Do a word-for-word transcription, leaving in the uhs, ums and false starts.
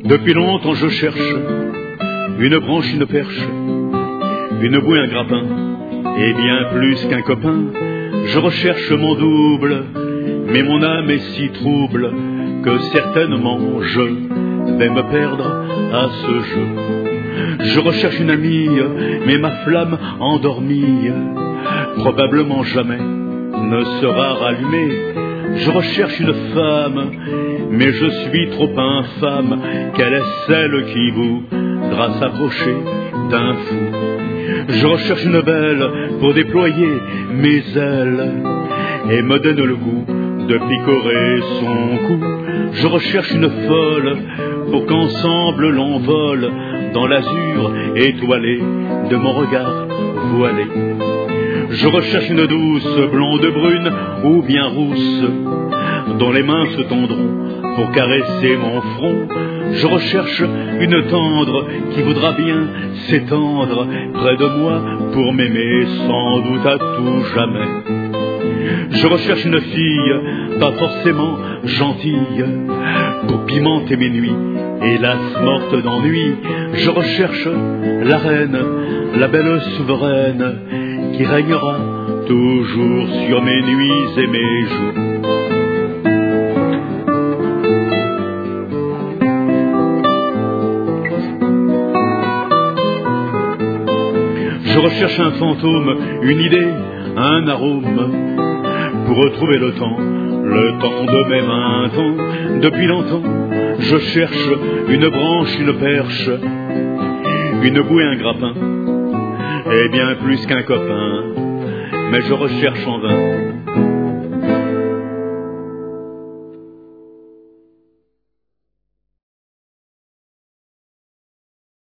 Depuis longtemps je cherche une branche, une perche, une bouée, un grappin, et bien plus qu'un copain. Je recherche mon double, mais mon âme est si trouble que certainement je vais me perdre à ce jeu. Je recherche une amie, mais ma flamme endormie probablement jamais ne sera rallumée. Je recherche une femme, mais je suis trop infâme. Quelle est celle qui voudra s'approcher d'un fou? Je recherche une belle pour déployer mes ailes et me donne le goût de picorer son cou. Je recherche une folle pour qu'ensemble l'on vole dans l'azur étoilé de mon regard voilé. Je recherche une douce, blonde, brune ou bien rousse, dont les mains se tendront pour caresser mon front. Je recherche une tendre qui voudra bien s'étendre près de moi pour m'aimer sans doute à tout jamais. Je recherche une fille, pas forcément gentille, pour pimenter mes nuits, hélas morte d'ennui. Je recherche la reine, la belle souveraine, qui régnera toujours sur mes nuits et mes jours. Je recherche un fantôme, une idée, un arôme, pour retrouver le temps, le temps de mes vingt ans. Depuis longtemps, je cherche une branche, une perche, une bouée, un grappin, et bien plus qu'un copain, mais je recherche en vain